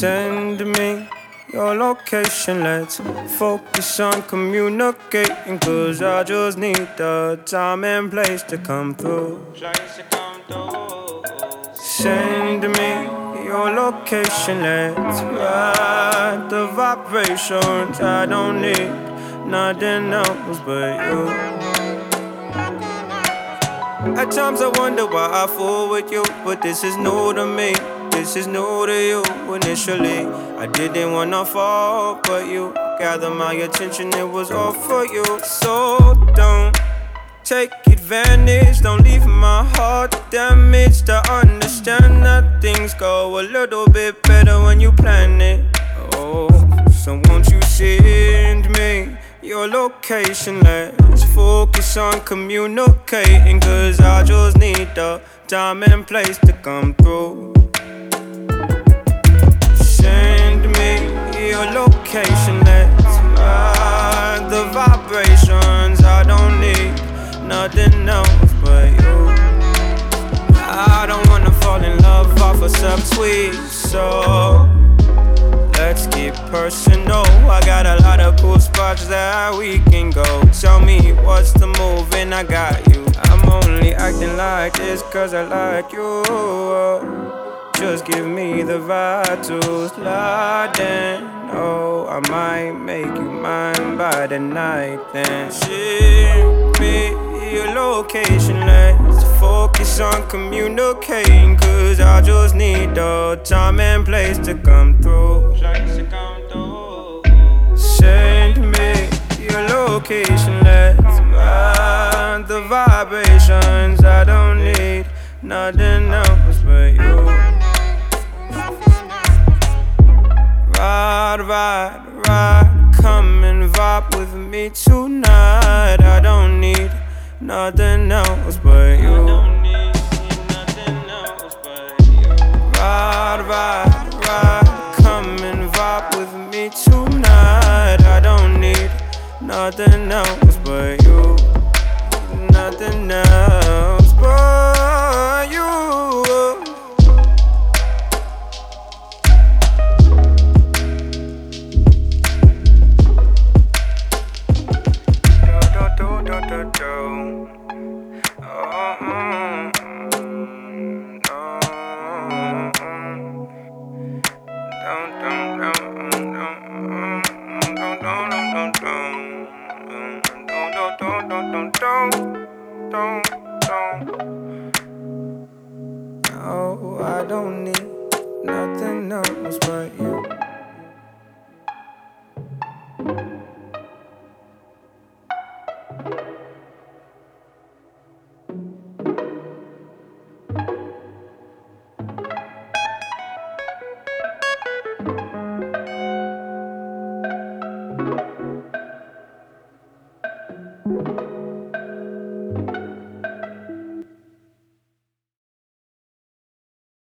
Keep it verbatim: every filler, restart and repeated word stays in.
Send me your location, let's focus on communicating. Cause I just need the time and place to come through. Send me your location, let's ride the vibrations. I don't need nothing else but you. At times I wonder why I fool with you, but this is new to me. This is new to you. Initially, I didn't wanna fall, but you gathered my attention, it was all for you. So don't take advantage, don't leave my heart damaged. I understand that things go a little bit better when you plan it. Oh, so won't you send me your location? Let's focus on communicating. Cause I just need the time and place to come through. Send me your location, let's ride the vibrations. I don't need nothing else but you. I don't wanna fall in love off a subtweet, so let's get personal. I got a lot of cool spots that we can go. Tell me what's the move and I got you. I'm only acting like this cause I like you. Just give me the vibe to slide in. Oh, I might make you mine by the night then. Send me your location, let's focus on communicating. Cause I just need the time and place to come through. Send me your location, let's ride the vibrations. I don't need nothing else but you. Ride, ride, ride, come and vibe with me tonight. I don't need nothing else but you. Ride, ride, ride, come and vibe with me tonight. I don't need nothing else but you. Nothing else but you. Oh, I don't need nothing else but you.